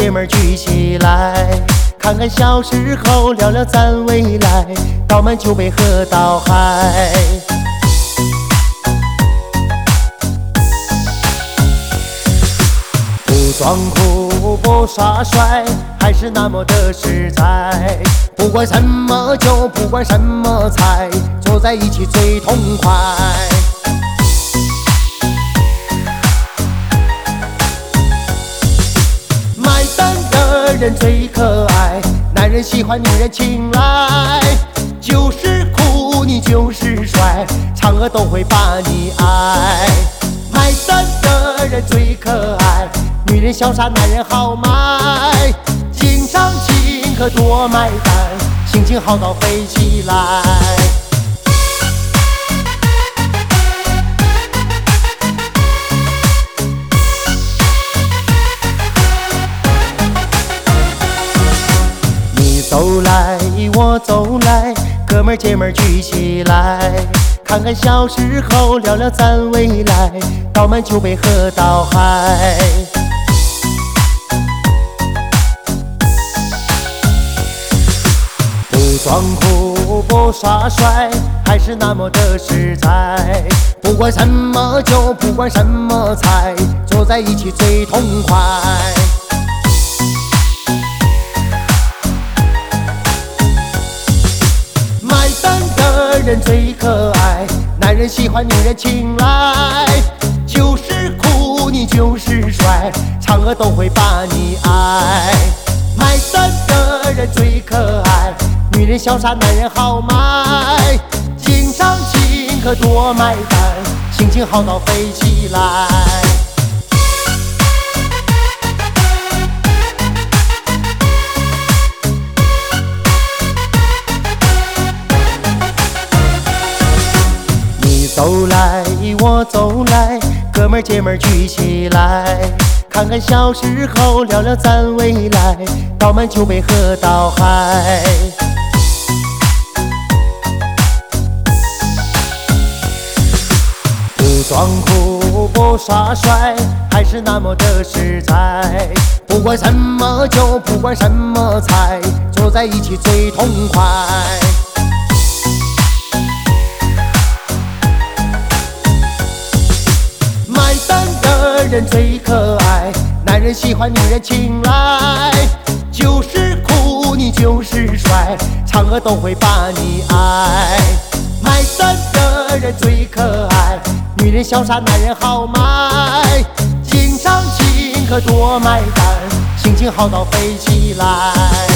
姐妹聚起来，看看小时候，聊聊咱未来，倒满酒杯喝到嗨。不装酷不耍帅，还是那么的实在。不管什么酒，不管什么菜，坐在一起最痛快。买单的人最可爱，男人喜欢女人青睐。就是酷你就是帅，嫦娥都会把你爱。买单的人最可爱，女人潇洒，男人好买。经常请客多买单，心情好到飞起来。你走来我走来，哥们姐们聚起来，看看小时候，聊聊咱未来，倒满酒杯喝到嗨。不装酷不耍帅，还是那么的实在。不管什么酒，不管什么菜，坐在一起最痛快。买单的人最可爱，男人喜欢女人青睐。就是酷你就是帅，嫦娥都会把你爱。买单的人最可爱，女人潇洒，男人好买。经常请客多买单，心情好到飞起来。你走来我走来，哥们姐们聚起来，看看小时候，聊聊咱未来，倒满酒杯喝到嗨。不装酷不耍帅，还是那么的实在。不管什么酒，不管什么菜，坐在一起最痛快。买单的人最可爱，男人喜欢女人青睐。就是酷你就是帅，嫦娥都会把你爱。买单的人最可爱，女人潇洒，男人好买。经常请客多买单，心情好到飞起来。